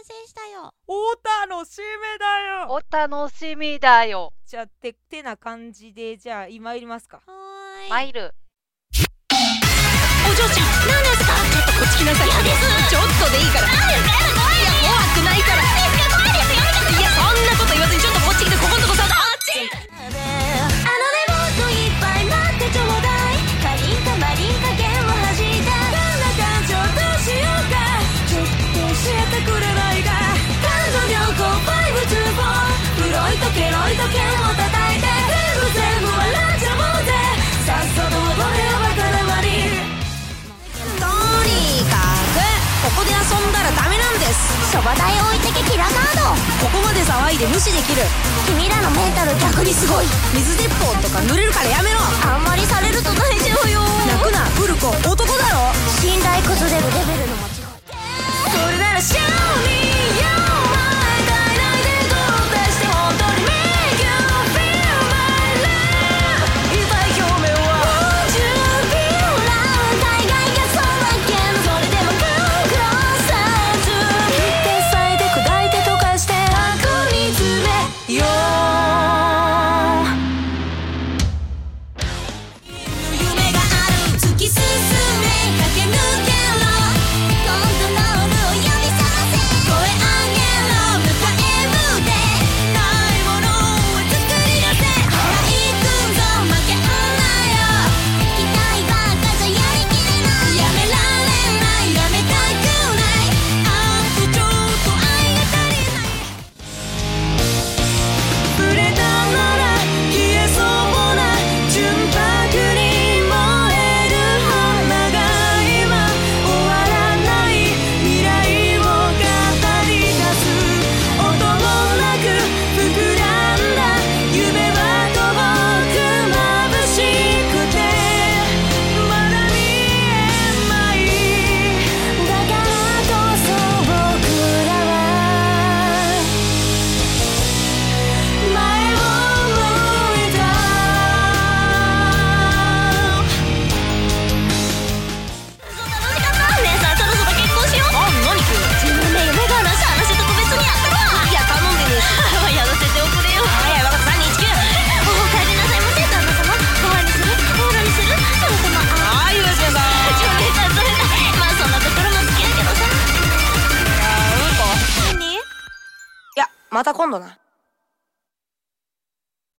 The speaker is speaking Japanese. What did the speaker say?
成したよ。 お楽しみだよ。 お楽しみだよ。 じゃあてな感じで、じゃあ今参りますか。 はーい。 参る。 お嬢ちゃん、何ですか？ちょっとこっち来なさい。嫌です。ちょっとでいいから。なんですか？やだ、怖い。いや、怖くないから。なんですか？怖いですよ。いや、そんなこと言わずにちょっとこっち来て、ここんとこさ、あっち。あのね、もっといっぱい待ってちょうだい。かりんかまりんか剣を弾いた。どんな感情どうしようか。ちょっと教えてくれないか。感情良好524。黒いとケロいと剣を叩いて。全部笑っちゃおうぜ。さっさと踊れよバカなまり。とにかくここで遊んだらダメなんです。そば代置いてけキラカード。ここまで騒いで無視できる。君らのメンタル逆にすごい。水鉄砲とか濡れるからやめろ。あんまりされると泣いちゃうよ。泣くなブルコ、男だろ。信頼崩れるレベルの間違い。それなら Show me your mind。 大々で動画して本当に Make you feel my love。 痛い表面は Would you feel love。 大概がそうだけどそれでも苦労さず切って裂いて砕いて溶かして箱に詰めよう。夢がある突き進め駆け抜けろ。コントロールを呼び覚ませ。声上げろ迎え撃て。ないものを作り出せ。ほら行くぞ負けんなよ。期待ばっかじゃやりきれない。やめられないやめたくない。あとちょっと愛が足りない。触れたなら消えそうな純白に燃える花が今終わらない未来を語り出す。音もなく膨らんだ夢は遠く眩しくてまだ見えない。だからこそ僕らは前を向いた。そんな楽しかった。ねえさ、そろそろ結婚しよう。あ、何急に。自分で夢があるし話特別にやったわ。いや頼んでねえし。やらせておくれよ。はいはい、分かった。329。お帰りなさいませ。旦那様ご飯にするお風呂にするその様。 はい、吉田さん。 ちょめさそれだ。まあそんなところも好きだけどさ。 うんこ。 何？ いや、また今度な。